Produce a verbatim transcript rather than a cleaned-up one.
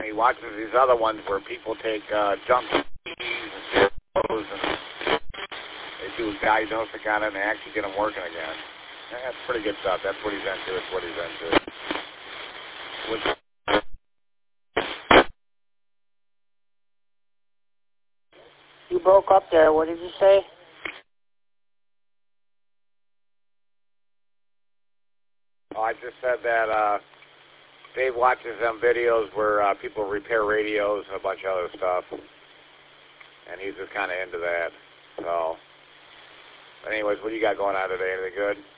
he watches these other ones where people take uh, junk and clothes and they do diagnostic on it and they actually get them working again. And that's pretty good stuff. That's what he's into. It's what he's into. Which, you broke up there. What did you say? oh, I just said that uh, Dave watches them videos where uh, people repair radios and a bunch of other stuff. And he's just kind of into that. So, but anyways, what do you got going on today? Anything good?